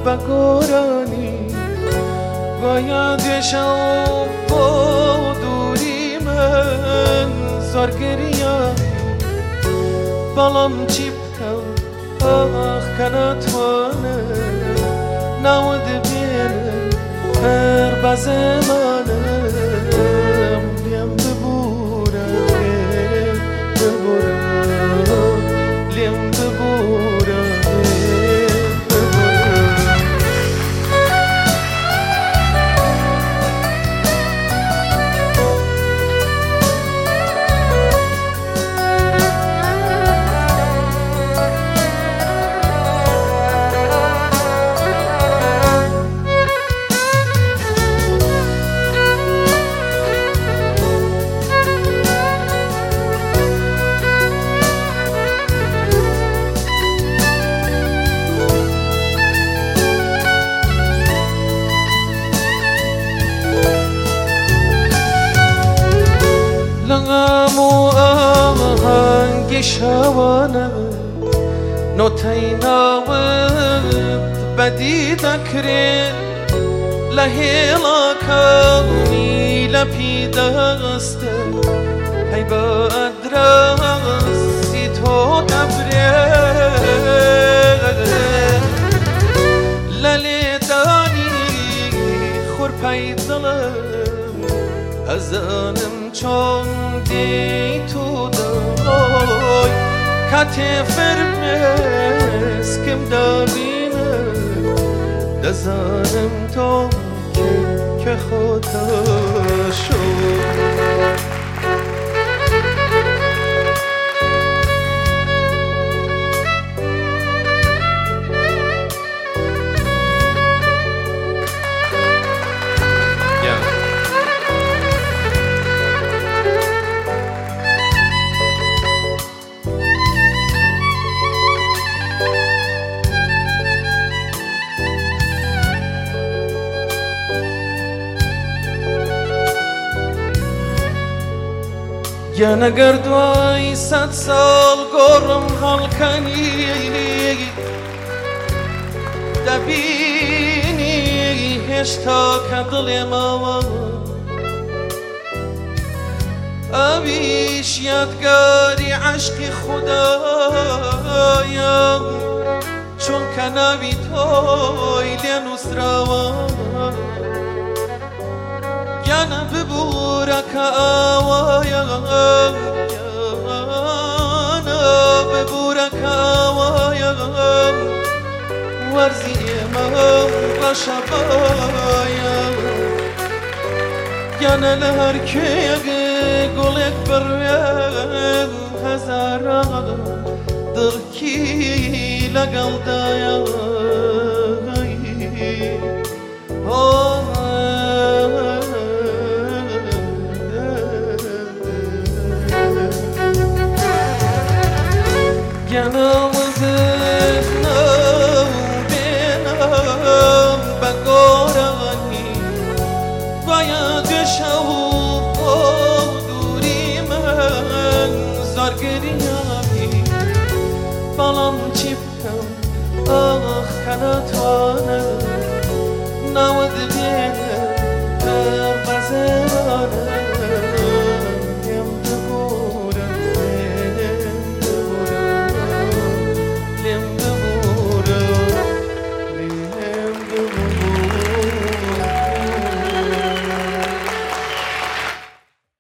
بگورانی باید شو با دوری من زار گریم بالام چی بکن آخ کناتوانه نود بینه هر بزمانم لیم ببوره لیم ببوره لغمو آهنگ شوانه نوتینا ود بدی دکره لهیلا کامی لپی دسته هی با ادرسی تو دبره للی دانی خور پیدلم ازانم چون دی تو دای کتفر مسکم دابینه دزانم تو که خدا شد یا نگر دوای 100 سال گرم هلکنی دبینی هشتا کدل ماما آبیش یادگاری عشق خدایا چون کناوی توی لینوس روان یانا ببورك آوايا یانا ببورك آوايا ورزي ما رشبايا یانا لهر که گلک بریم هزارا دل کی لگل دایا yanımızın benim bagorani vaya düşavup durimen zar geriyami balam çiptem ah kanatva